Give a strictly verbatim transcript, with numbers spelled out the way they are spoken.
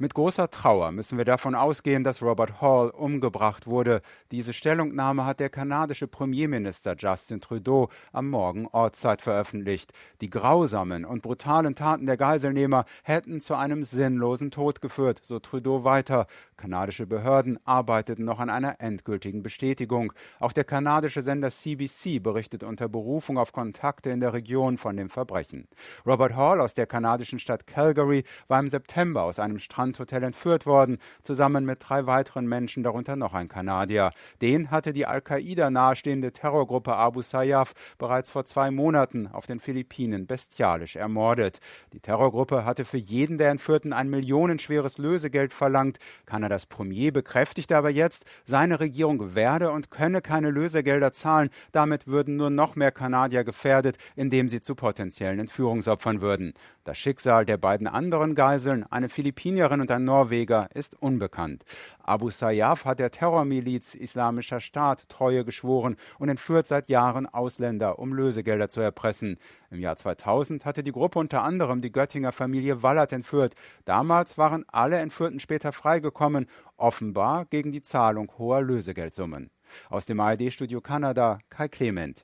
Mit großer Trauer müssen wir davon ausgehen, dass Robert Hall umgebracht wurde. Diese Stellungnahme hat der kanadische Premierminister Justin Trudeau am Morgen Ortszeit veröffentlicht. Die grausamen und brutalen Taten der Geiselnehmer hätten zu einem sinnlosen Tod geführt, so Trudeau weiter. Kanadische Behörden arbeiteten noch an einer endgültigen Bestätigung. Auch der kanadische Sender C B C berichtet unter Berufung auf Kontakte in der Region von dem Verbrechen. Robert Hall aus der kanadischen Stadt Calgary war im September aus einem Strandhotel entführt worden, zusammen mit drei weiteren Menschen, darunter noch ein Kanadier. Den hatte die Al-Qaida nahestehende Terrorgruppe Abu Sayyaf bereits vor zwei Monaten auf den Philippinen bestialisch ermordet. Die Terrorgruppe hatte für jeden der Entführten ein millionenschweres Lösegeld verlangt. Kanadas Premier bekräftigte aber jetzt, seine Regierung werde und könne keine Lösegelder zahlen. Damit würden nur noch mehr Kanadier gefährdet, indem sie zu potenziellen Entführungsopfern würden. Das Schicksal der beiden anderen Geiseln, eine Philippinerin und ein Norweger, ist unbekannt. Abu Sayyaf hat der Terrormiliz Islamischer Staat Treue geschworen und entführt seit Jahren Ausländer, um Lösegelder zu erpressen. Im Jahr zweitausend hatte die Gruppe unter anderem die Göttinger Familie Wallert entführt. Damals waren alle Entführten später freigekommen, offenbar gegen die Zahlung hoher Lösegeldsummen. Aus dem A R D-Studio Kanada, Kai Clement.